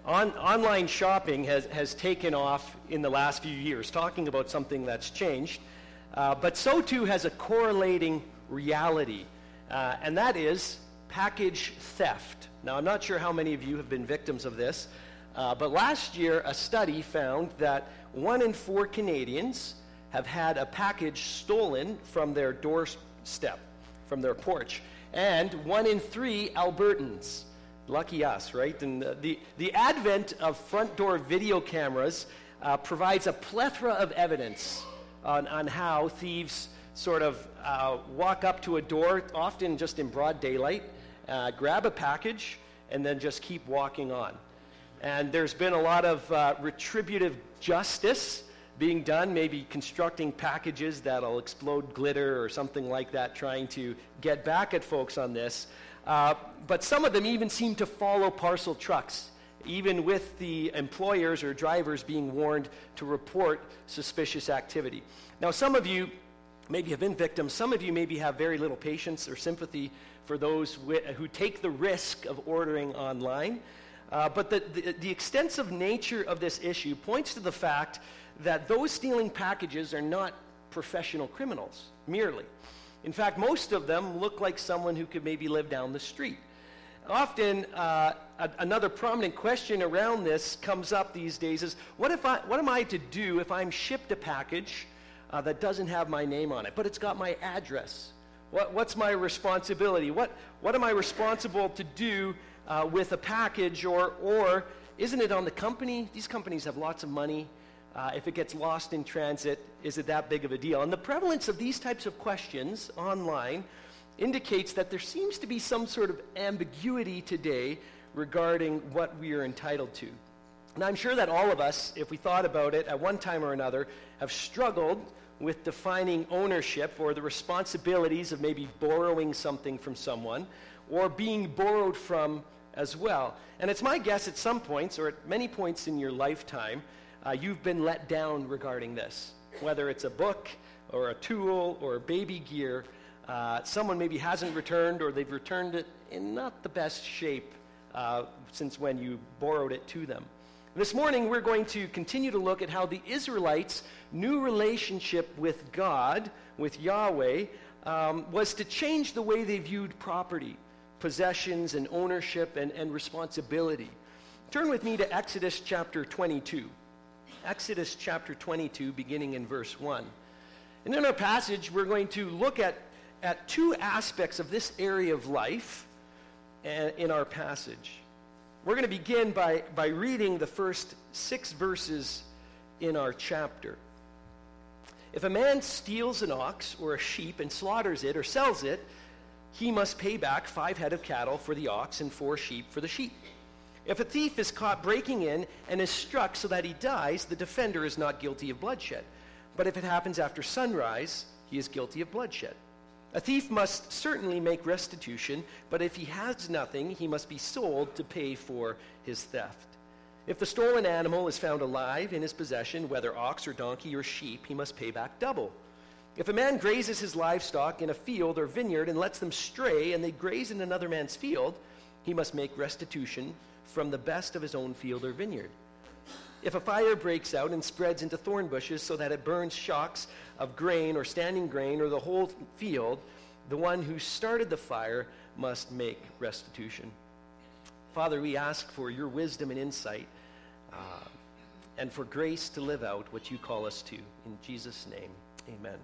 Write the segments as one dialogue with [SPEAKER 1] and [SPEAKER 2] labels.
[SPEAKER 1] Online shopping has taken off in the last few years, talking about something that's changed, but so too has a correlating reality, and that is package theft. Now, I'm not sure how many of you have been victims of this, but last year a study found that 1 in 4 Canadians have had a package stolen from their doorstep, from their porch, and 1 in 3 Albertans. Lucky us, right? And the advent of front door video cameras provides a plethora of evidence on how thieves sort of walk up to a door, often just in broad daylight, grab a package, and then just keep walking on. And there's been a lot of retributive justice being done, maybe constructing packages that'll explode glitter or something like that, trying to get back at folks on this. But some of them even seem to follow parcel trucks, even with the employers or drivers being warned to report suspicious activity. Now, some of you maybe have been victims. Some of you maybe have very little patience or sympathy for those who take the risk of ordering online. But the extensive nature of this issue points to the fact that those stealing packages are not professional criminals, merely. In fact, most of them look like someone who could maybe live down the street. Often, another prominent question around this comes up these days is, what am I to do if I'm shipped a package that doesn't have my name on it, but it's got my address? What's my responsibility? What am I responsible to do with a package, or isn't it on the company? These companies have lots of money. If it gets lost in transit, is it that big of a deal? And the prevalence of these types of questions online indicates that there seems to be some sort of ambiguity today regarding what we are entitled to. And I'm sure that all of us, if we thought about it at one time or another, have struggled with defining ownership or the responsibilities of maybe borrowing something from someone or being borrowed from as well. And it's my guess at some points, or at many points in your lifetime, you've been let down regarding this. Whether it's a book or a tool or baby gear, someone maybe hasn't returned, or they've returned it in not the best shape since when you borrowed it to them. This morning we're going to continue to look at how the Israelites' new relationship with God, with Yahweh, was to change the way they viewed property, possessions, and ownership and responsibility. Turn with me to Exodus chapter 22. Exodus chapter 22, beginning in verse 1. And in our passage, we're going to look at two aspects of this area of life in our passage. We're going to begin by reading the first 6 verses in our chapter. If a man steals an ox or a sheep and slaughters it or sells it, he must pay back 5 head of cattle for the ox and 4 sheep for the sheep. If a thief is caught breaking in and is struck so that he dies, the defender is not guilty of bloodshed. But if it happens after sunrise, he is guilty of bloodshed. A thief must certainly make restitution, but if he has nothing, he must be sold to pay for his theft. If the stolen animal is found alive in his possession, whether ox or donkey or sheep, he must pay back double. If a man grazes his livestock in a field or vineyard and lets them stray and they graze in another man's field, he must make restitution from the best of his own field or vineyard. If a fire breaks out and spreads into thorn bushes so that it burns shocks of grain or standing grain or the whole field, the one who started the fire must make restitution. Father, we ask for your wisdom and insight and for grace to live out what you call us to. In Jesus' name, amen.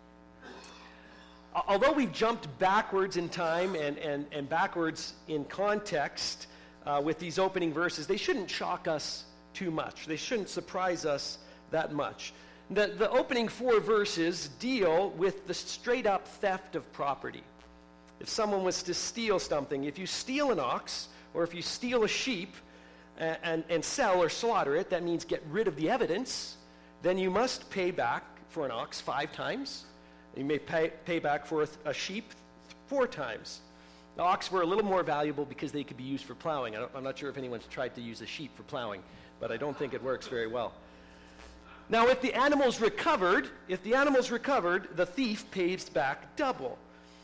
[SPEAKER 1] Although we've jumped backwards in time and backwards in context with these opening verses, they shouldn't shock us too much. They shouldn't surprise us that much. The opening 4 verses deal with the straight-up theft of property. If someone was to steal something, if you steal an ox or if you steal a sheep and sell or slaughter it, that means get rid of the evidence, then you must pay back for an ox 5 times. You may pay back for a sheep 4 times. The ox were a little more valuable because they could be used for plowing. I'm not sure if anyone's tried to use a sheep for plowing, but I don't think it works very well. Now, if the animal's recovered, the thief pays back double.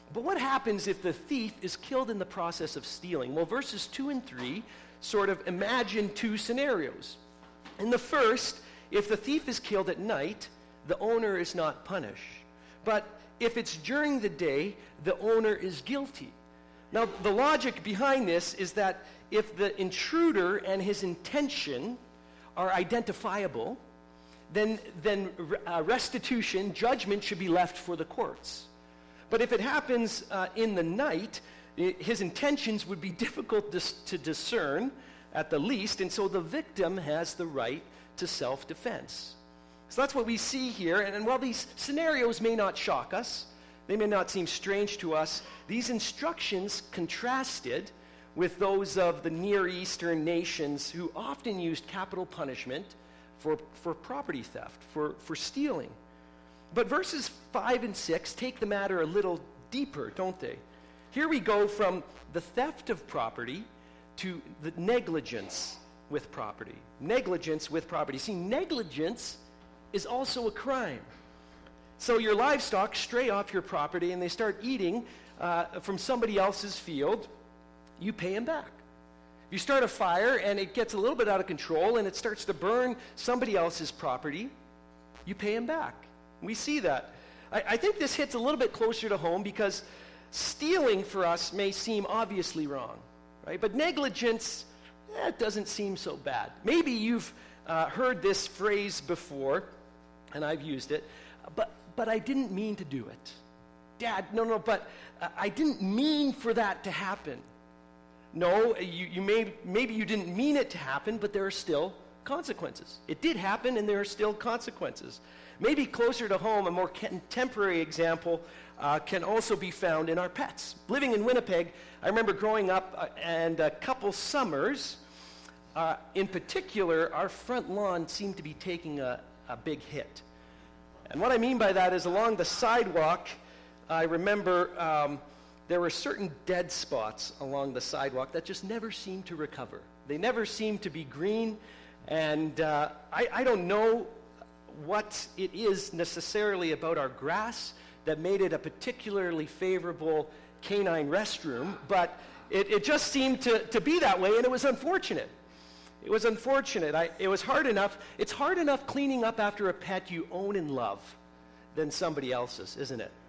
[SPEAKER 1] But what happens if the thief is killed in the process of stealing? Well, verses 2 and 3 sort of imagine two scenarios. In the first, if the thief is killed at night, the owner is not punished. But if it's during the day, the owner is guilty. Now, the logic behind this is that if the intruder and his intention are identifiable, then restitution, judgment should be left for the courts. But if it happens in the night, his intentions would be difficult to discern at the least, and so the victim has the right to self-defense. So that's what we see here, and while these scenarios may not shock us, they may not seem strange to us, these instructions contrasted with those of the Near Eastern nations who often used capital punishment for property theft, for stealing. But verses 5 and 6 take the matter a little deeper, don't they? Here we go from the theft of property to the negligence with property. Negligence with property. See, negligence is also a crime. So your livestock stray off your property and they start eating from somebody else's field, you pay them back. You start a fire and it gets a little bit out of control and it starts to burn somebody else's property, you pay them back. We see that. I think this hits a little bit closer to home because stealing for us may seem obviously wrong, right? But negligence, it doesn't seem so bad. Maybe you've heard this phrase before, and I've used it, but I didn't mean to do it. Dad, no, but I didn't mean for that to happen. No, maybe you didn't mean it to happen, but there are still consequences. It did happen, and there are still consequences. Maybe closer to home, a more contemporary example can also be found in our pets. Living in Winnipeg, I remember growing up and a couple summers, in particular, our front lawn seemed to be taking a big hit. And what I mean by that is along the sidewalk, I remember there were certain dead spots along the sidewalk that just never seemed to recover. They never seemed to be green, and I don't know what it is necessarily about our grass that made it a particularly favorable canine restroom, but it just seemed to be that way, and it was unfortunate. It was unfortunate. It was hard enough. It's hard enough cleaning up after a pet you own and love than somebody else's, isn't it?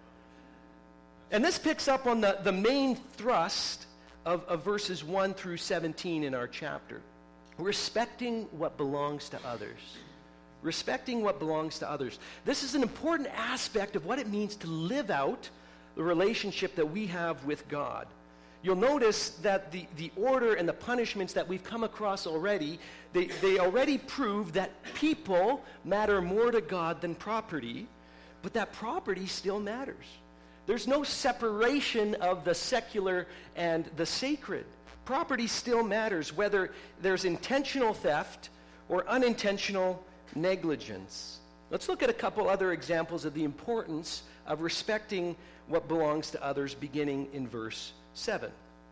[SPEAKER 1] And this picks up on the main thrust of verses 1 through 17 in our chapter. Respecting what belongs to others. Respecting what belongs to others. This is an important aspect of what it means to live out the relationship that we have with God. You'll notice that the order and the punishments that we've come across already, they already prove that people matter more to God than property, but that property still matters. There's no separation of the secular and the sacred. Property still matters, whether there's intentional theft or unintentional negligence. Let's look at a couple other examples of the importance of respecting what belongs to others, beginning in verse 7.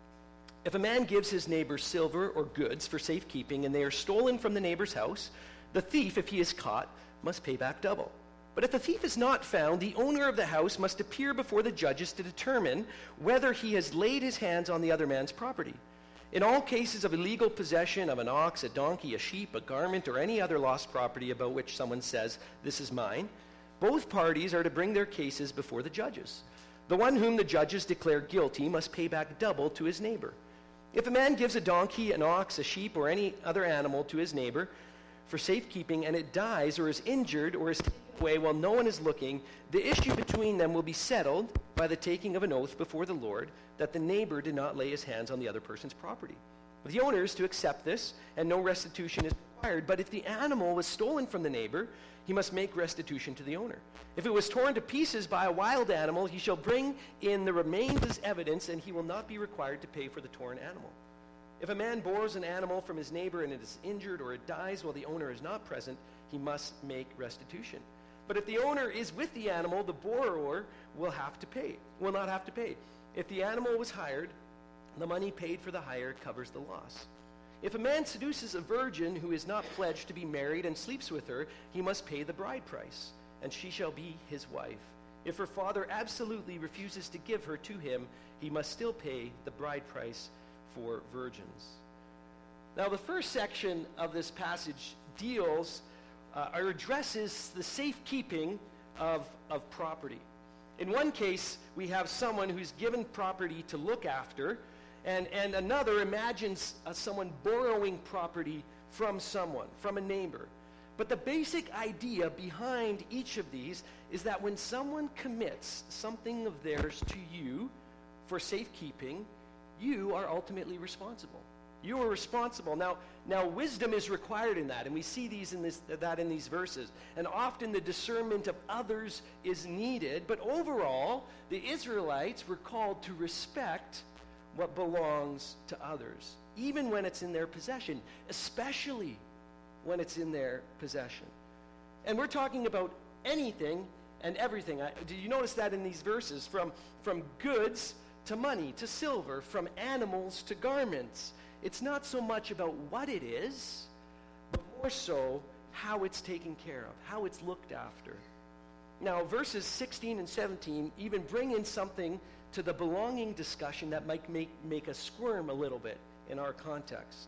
[SPEAKER 1] If a man gives his neighbor silver or goods for safekeeping and they are stolen from the neighbor's house, the thief, if he is caught, must pay back double. But if the thief is not found, the owner of the house must appear before the judges to determine whether he has laid his hands on the other man's property. In all cases of illegal possession of an ox, a donkey, a sheep, a garment, or any other lost property about which someone says, "This is mine," both parties are to bring their cases before the judges. The one whom the judges declare guilty must pay back double to his neighbor. If a man gives a donkey, an ox, a sheep, or any other animal to his neighbor for safekeeping, and it dies or is injured or is taken away while no one is looking, the issue between them will be settled by the taking of an oath before the Lord that the neighbor did not lay his hands on the other person's property. The owner is to accept this, and no restitution is required. But if the animal was stolen from the neighbor, he must make restitution to the owner. If it was torn to pieces by a wild animal, he shall bring in the remains as evidence, and he will not be required to pay for the torn animal. If a man borrows an animal from his neighbor and it is injured or it dies while the owner is not present, he must make restitution. But if the owner is with the animal, the borrower will not have to pay. If the animal was hired, the money paid for the hire covers the loss. If a man seduces a virgin who is not pledged to be married and sleeps with her, he must pay the bride price, and she shall be his wife. If her father absolutely refuses to give her to him, he must still pay the bride price for virgins. Now, the first section of this passage deals or addresses the safekeeping of property. In one case, we have someone who's given property to look after, and another imagines someone borrowing property from someone, from a neighbor. But the basic idea behind each of these is that when someone commits something of theirs to you for safekeeping, you are ultimately responsible. You are responsible. Now wisdom is required in that, and we see that in these verses. And often the discernment of others is needed, but overall, the Israelites were called to respect what belongs to others, even when it's in their possession, especially when it's in their possession. And we're talking about anything and everything. Did you notice that in these verses? From goods to money to silver, from animals to garments. It's not so much about what it is, but more so how it's taken care of, how it's looked after. Now, verses 16 and 17 even bring in something to the belonging discussion that might make us squirm a little bit in our context.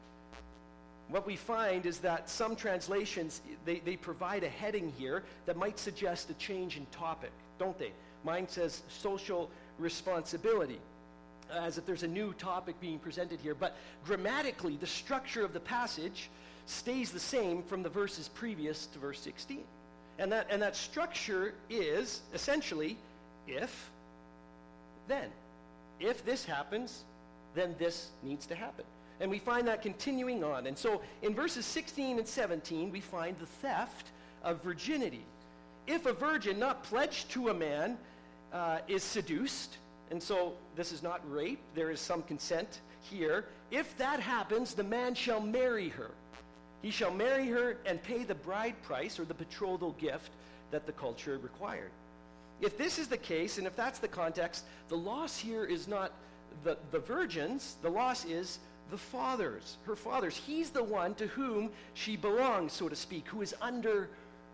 [SPEAKER 1] What we find is that some translations, they provide a heading here that might suggest a change in topic, don't they? Mine says social responsibility, as if there's a new topic being presented here. But grammatically, the structure of the passage stays the same from the verses previous to verse 16. And that structure is essentially if, then. If this happens, then this needs to happen. And we find that continuing on. And so in verses 16 and 17, we find the theft of virginity. If a virgin not pledged to a man is seduced, and so this is not rape, there is some consent here. If that happens, the man shall marry her. He shall marry her and pay the bride price or the betrothal gift that the culture required. If this is the case, and if that's the context, the loss here is not the virgins, the loss is the fathers, her fathers. He's the one to whom she belongs, so to speak, who is under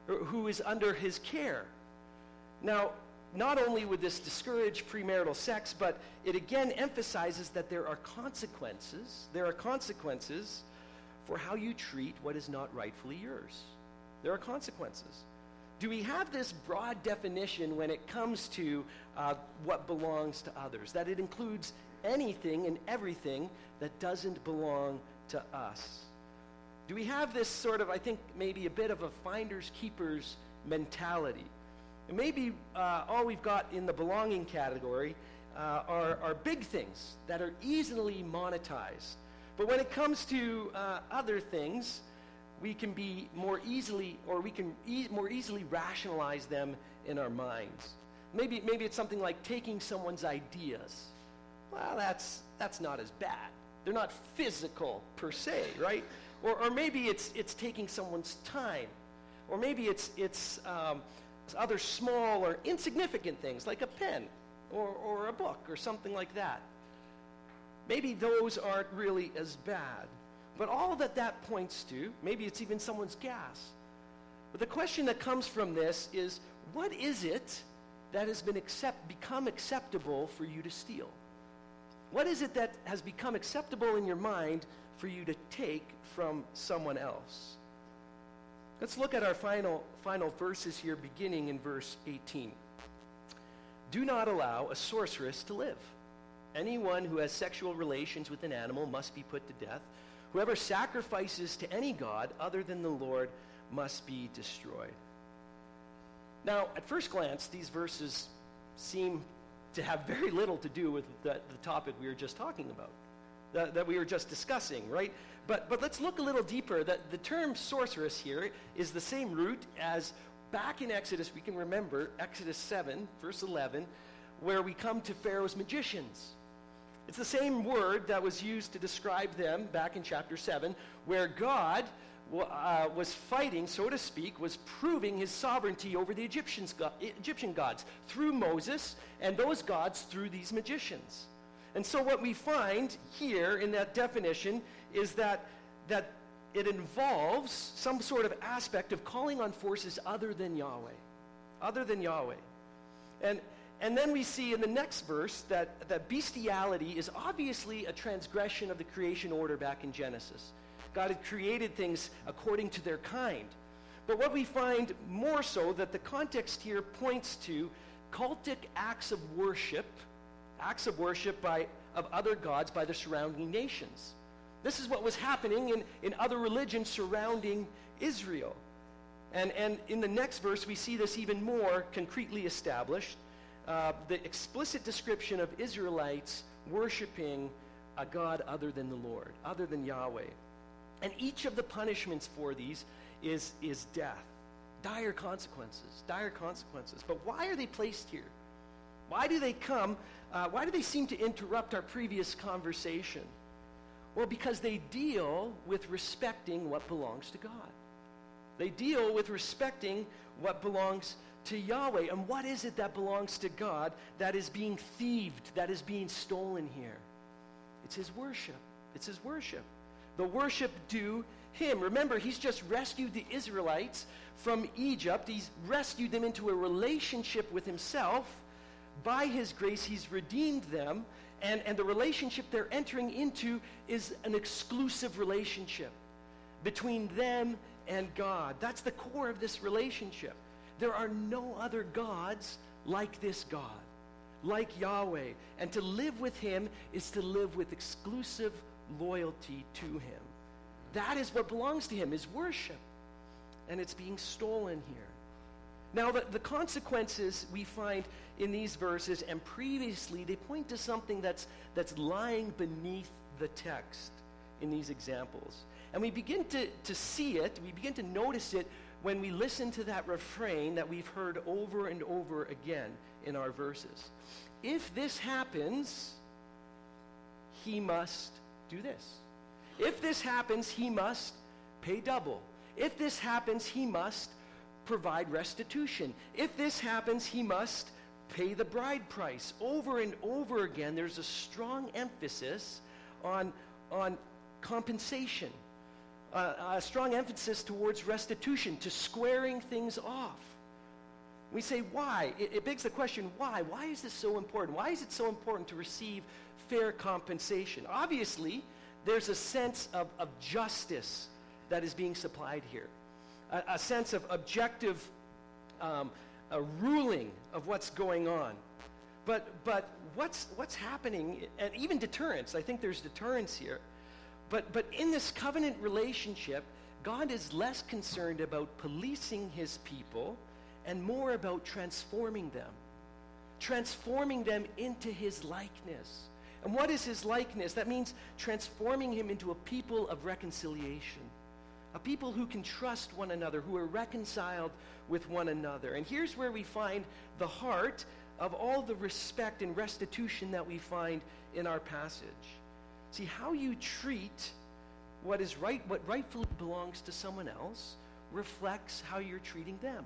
[SPEAKER 1] his care. Now, not only would this discourage premarital sex, but it again emphasizes that there are consequences. There are consequences for how you treat what is not rightfully yours. There are consequences. Do we have this broad definition when it comes to what belongs to others? That it includes anything and everything that doesn't belong to us? Do we have this sort of, I think, maybe a bit of a finders keepers mentality? And maybe all we've got in the belonging category are big things that are easily monetized. But when it comes to other things, we can be more easily rationalize them in our minds. Maybe it's something like taking someone's ideas. Well, that's not as bad. They're not physical per se, right? Or maybe it's taking someone's time, or maybe it's other small or insignificant things like a pen or a book or something like that. Maybe those aren't really as bad. But all that points to, maybe it's even someone's gas. But the question that comes from this is, what is it that has become acceptable for you to steal? What is it that has become acceptable in your mind for you to take from someone else? Let's look at our final verses here, beginning in verse 18. Do not allow a sorceress to live. Anyone who has sexual relations with an animal must be put to death. Whoever sacrifices to any god other than the Lord must be destroyed. Now, at first glance, these verses seem to have very little to do with the topic we were just talking about, that we were just discussing, right? But let's look a little deeper. The term sorceress here is the same root as back in Exodus. We can remember Exodus 7, verse 11, where we come to Pharaoh's magicians. It's the same word that was used to describe them back in chapter 7, where God was fighting, so to speak, was proving his sovereignty over the Egyptian gods through Moses, and those gods through these magicians. And so what we find here in that definition is that it involves some sort of aspect of calling on forces other than Yahweh. Other than Yahweh. And then we see in the next verse that bestiality is obviously a transgression of the creation order back in Genesis. God had created things according to their kind. But what we find more so, that the context here points to cultic acts of worship of other gods by the surrounding nations. This is what was happening in other religions surrounding Israel. And in the next verse, we see this even more concretely established. The explicit description of Israelites worshiping a God other than the Lord, other than Yahweh. And each of the punishments for these is death. Dire consequences. But why are they placed here? Why do they come? Why do they seem to interrupt our previous conversation? Well, because they deal with respecting what belongs to God. They deal with respecting what belongs to Yahweh. And what is it that belongs to God that is being thieved, that is being stolen here? It's his worship. It's his worship. The worship due him. Remember, he's just rescued the Israelites from Egypt. He's rescued them into a relationship with himself. By his grace, he's redeemed them. And the relationship they're entering into is an exclusive relationship between them and God. That's the core of this relationship. There are no other gods like this God, like Yahweh. And to live with him is to live with exclusive loyalty to him. That is what belongs to him, is worship. And it's being stolen here. Now, the consequences we find in these verses and previously, they point to something that's lying beneath the text in these examples. And we begin to see it, we begin to notice it when we listen to that refrain that we've heard over and over again in our verses. If this happens, he must do this. If this happens, he must pay double. If this happens, he must provide restitution. If this happens, he must pay the bride price. Over and over again, there's a strong emphasis on compensation, a strong emphasis towards restitution, to squaring things off. We say, why? It begs the question, why? Why is this so important? Why is it so important to receive fair compensation? Obviously, there's a sense of justice that is being supplied here. A sense of objective a ruling of what's going on. But what's happening, and even deterrence, I think there's deterrence here. But in this covenant relationship, God is less concerned about policing his people and more about transforming them into his likeness. And what is his likeness? That means transforming him into a people of reconciliation, a people who can trust one another, who are reconciled with one another. And here's where we find the heart of all the respect and restitution that we find in our passage. See, how you treat what rightfully belongs to someone else reflects how you're treating them.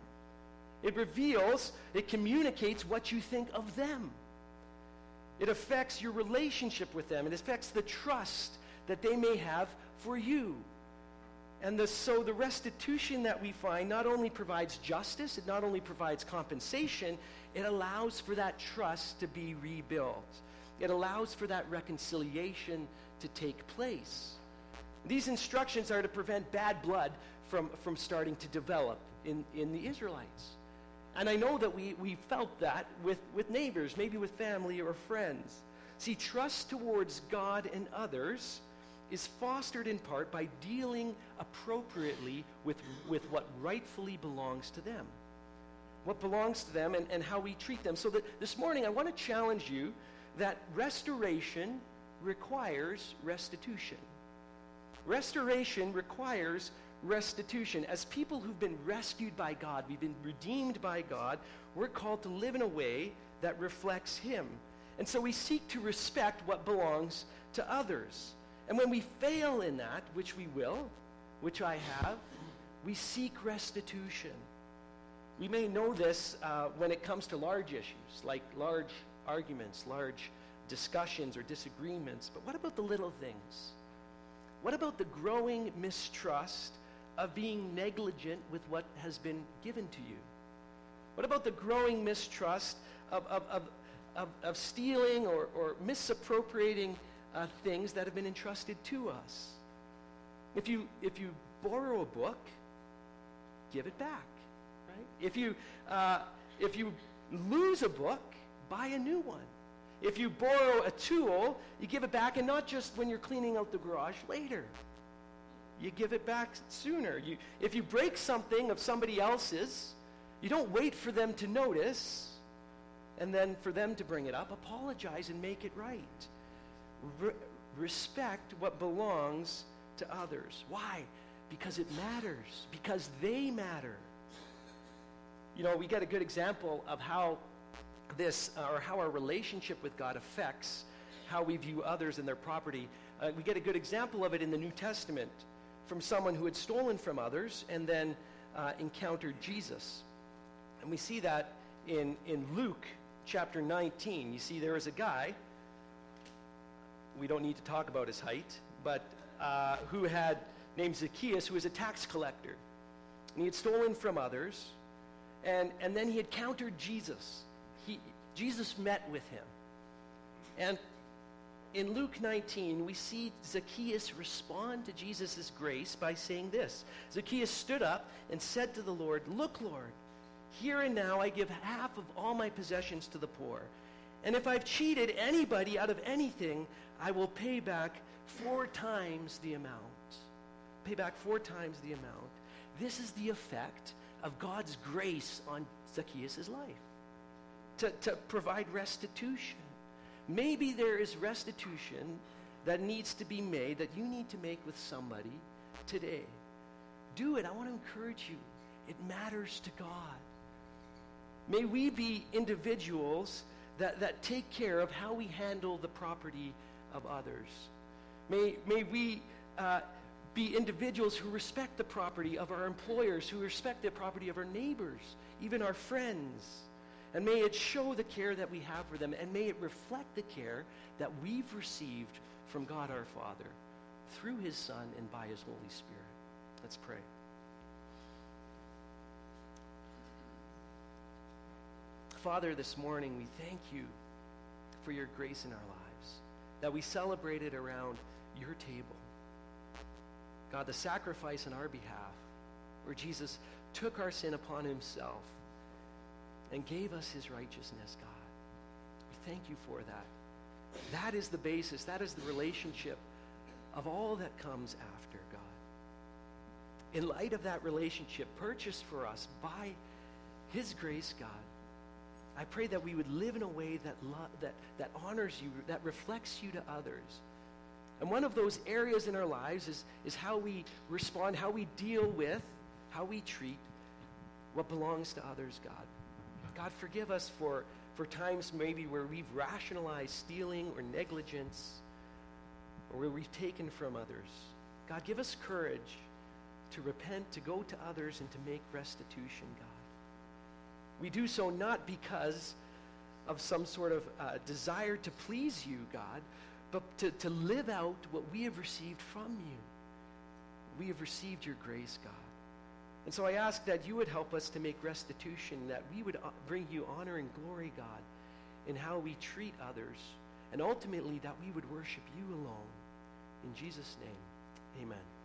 [SPEAKER 1] It communicates what you think of them. It affects your relationship with them. It affects the trust that they may have for you. And so the restitution that we find not only provides justice, it not only provides compensation, it allows for that trust to be rebuilt. It allows for that reconciliation to take place. These instructions are to prevent bad blood from starting to develop in the Israelites. And I know that we felt that with neighbors, maybe with family or friends. See, trust towards God and others is fostered in part by dealing appropriately with what rightfully belongs to them. What belongs to them and how we treat them. So that this morning I want to challenge you that restoration requires restitution. Restoration requires restitution. As people who've been rescued by God, we've been redeemed by God, we're called to live in a way that reflects him. And so we seek to respect what belongs to others. And when we fail in that, which we will, which I have, we seek restitution. We may know this when it comes to large issues, like large arguments, large discussions or disagreements. But what about the little things? What about the growing mistrust of being negligent with what has been given to you? What about the growing mistrust of stealing or misappropriating things that have been entrusted to us. If you borrow a book, give it back, right? If you lose a book, buy a new one. If you borrow a tool, you give it back, and not just when you're cleaning out the garage later. You give it back sooner. If you break something of somebody else's, you don't wait for them to notice and then for them to bring it up. Apologize and make it right. Respect what belongs to others. Why? Because it matters. Because they matter. You know, we get a good example of how how our relationship with God affects how we view others and their property. We get a good example of it in the New Testament from someone who had stolen from others and then encountered Jesus. And we see that in Luke chapter 19. You see, there was a guy, we don't need to talk about his height, but named Zacchaeus, who was a tax collector. And he had stolen from others, and then he encountered Jesus. Jesus met with him. And in Luke 19, we see Zacchaeus respond to Jesus' grace by saying this. Zacchaeus stood up and said to the Lord, "Look, Lord, here and now I give half of all my possessions to the poor. And if I've cheated anybody out of anything, I will pay back 4 times the amount." Pay back 4 times the amount. This is the effect of God's grace on Zacchaeus' life. To provide restitution. Maybe there is restitution that needs to be made, that you need to make with somebody today. Do it. I want to encourage you. It matters to God. May we be individuals that take care of how we handle the property of others. May we be individuals who respect the property of our employers, who respect the property of our neighbors, even our friends. And may it show the care that we have for them, and may it reflect the care that we've received from God our Father through his Son and by his Holy Spirit. Let's pray. Father, this morning we thank you for your grace in our lives, that we celebrated around your table. God, the sacrifice on our behalf, where Jesus took our sin upon himself and gave us his righteousness, God. We thank you for that. That is the basis. That is the relationship of all that comes after, God. In light of that relationship purchased for us by his grace, God, I pray that we would live in a way that honors you, that reflects you to others. And one of those areas in our lives is how we respond, how we deal with, how we treat what belongs to others, God. God, forgive us for times maybe where we've rationalized stealing or negligence, or where we've taken from others. God, give us courage to repent, to go to others, and to make restitution, God. We do so not because of some sort of desire to please you, God, but to live out what we have received from you. We have received your grace, God. And so I ask that you would help us to make restitution, that we would bring you honor and glory, God, in how we treat others, and ultimately that we would worship you alone. In Jesus' name, amen.